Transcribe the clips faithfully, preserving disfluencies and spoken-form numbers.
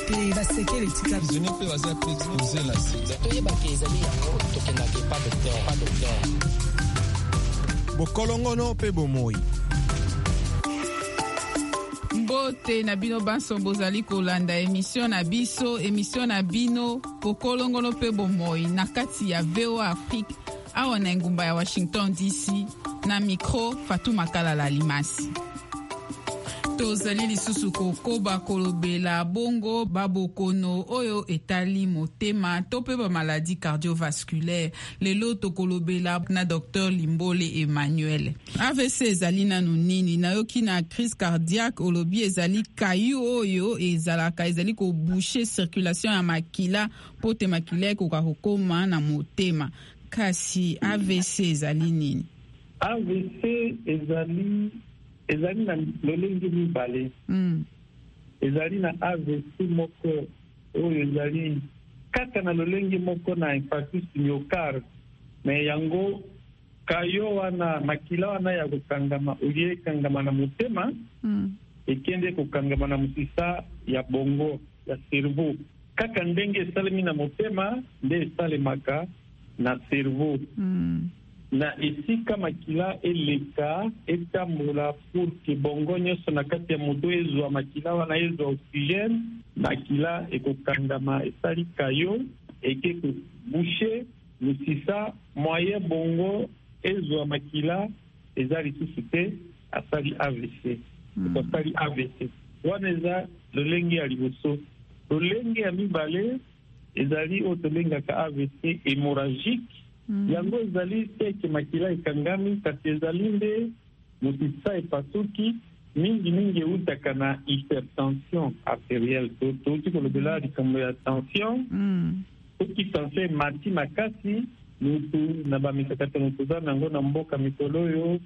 pe basekele tika zone pe baza pe exposer la sida toye bakezali yango tokendake pas docteur pas docteur bokolongono pe bomoi. Mbote na bino banso bozali kolanda emission na biso emission na bino bokolongono pe bomoi na kati ya V O A Afrique awa na ngumba ya Washington D C na micro Fatou Makalala Limasi. Tozali lisusu kokoba kolobela bongo babokono oyo etali motema to pe ba maladie cardiovasculaire lelo to kolobela na docteur Limbole Emmanuel. A V C ezali nanu nini na yoki na crise cardiaque olobi ezali kayu oyo ezalaka ezali ko boucher circulation ya makila pote makila ko kokoma na motema kasi A V C ezali nini? A V C ezali ezali na lolenge mibale mm. ezali na A V C moko oyo ezali kaka na lolenge moko na infarctus myocarde me yango kayo wana makila wana ya kokangama oye ekangama na motema mm. ekende kokangama na mosisa ya bongo ya cerveau kaka ndenge esalemi na motema nde esalemaka na cerveau mm. na esika makila eleka etambola pour ke bongo nyonso na kati ya moto ezwa makila wana ezwa oxygène makila ekokangama esali kayo eke kobouche mosisa moyen bongo ezwa makila eza lisusu te asali A V C ekosali A V C wana eza lolenge ya liboso. Lolenge ya mibale ezali oyo tolengaka A V C hémorragique. Mm. yango ezali teke makila ekangami kasi ezali nde mosisa epasuki mingimingi eutaka na hypertension arterielle touti kolobela likambo ya tension soki tension emati makasi mutu na bamikakatano toza nango na mboka mikolo oyo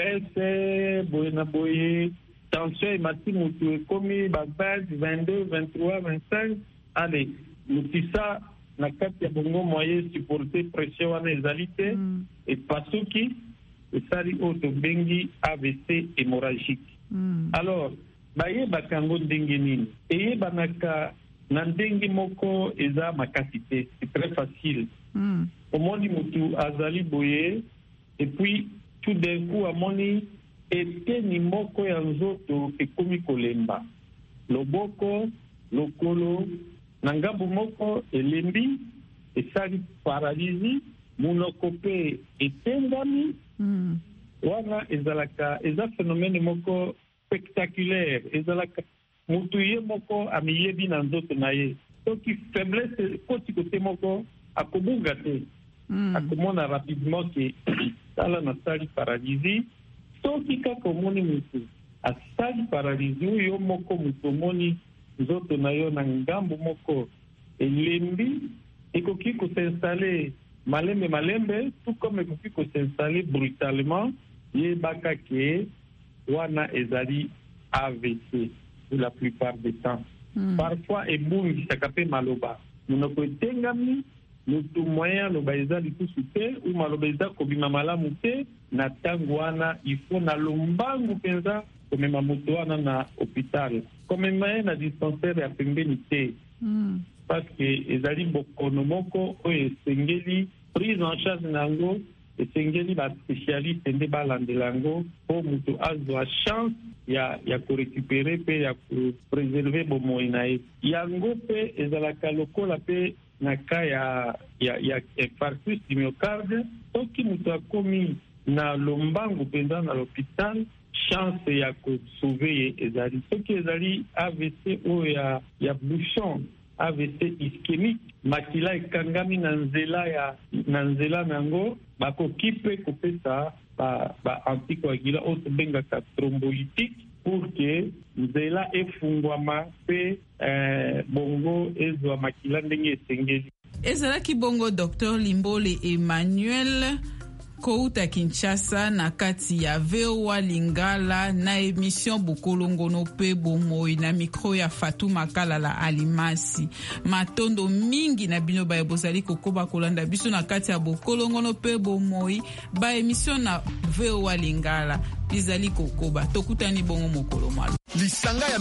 stress boye na boye tension emati mutu ekomi ba vingt, vingt-deux, vingt-trois, vingt-cinq ale mosisa na kati ya bongo moyen supporter pression wana ezali te mm. epasuki esali oyo tobengi A V C hémorragique. mm. Alors bayebaka yango ndenge nini? Eyebanaka na ndenge moko eza makasi te, c'est très facile. mm. omoni mutu azali boye et puis tout d'un coup amoni eteni moko ya nzoto ekomi kolemba loboko lokolo na ngambu moko elembi esali paralysie munoko pe etengami mm. wana ezalaka eza phénomène moko spectaculaire ezalaka mutu ye moko amiyebi na nzoto na ye soki faiblesse koti kote moko akobunga te mm. akomona rapidement ke tala nasali paralysie soki kaka omoni mutu asali paralysie oyo moko mutu omoni nzoto na yo na ngambu moko elembi ekoki kosinstalle malembe malembe tout comme ekoki kosinstalle brutalement yebaka ke wana ezali A V C pour la plupart des temps. mm. Parfois ebungisaka mpe maloba monoko etengami mutu moyen aloba eza lisusu te ou maloba eza kobima malamu te na ntango wana ifo na lombangu mpenza komema moto wana na hôpital komema ye na dispensaire ya pembeni te mm. parce que ezali bokono moko oyo esengeli prise en charge na yango esengeli baspécialiste nde balandela yango mpo moto azwa chance ya ya korécupere mpe ya kopreserve bomoi na ye yango mpe ezalaka lokola mpe na ka ya ya ya infarctus du myocarde soki moto akomi na lombangu mpenza na l'hôpital chance ya kosauve ye ezali soki ezali A V C oyo ya, ya bouchon A V C ischémique makila ekangami na nzela ya na nzela nango bakoki mpe kopesa ba, ba anticoagulant oyo tobengaka thrombolytique pour que nzela efungwama mpe eh, bongo ezwa makila ndenge esengeli. Ezalaki bongo docteur Limbole Emmanuel kouta Kinshasa na kati ya V O A Lingala na émission Bokolongono pe bomoi na micro ya Fatou Makalala Alimasi. Matondo mingi na bino ba bozali kokoba kolanda biso na kati ya Bokolongono pe bomoi ba émission na V O A Lingala bizali kokoba tokutani bongo mokolo malo.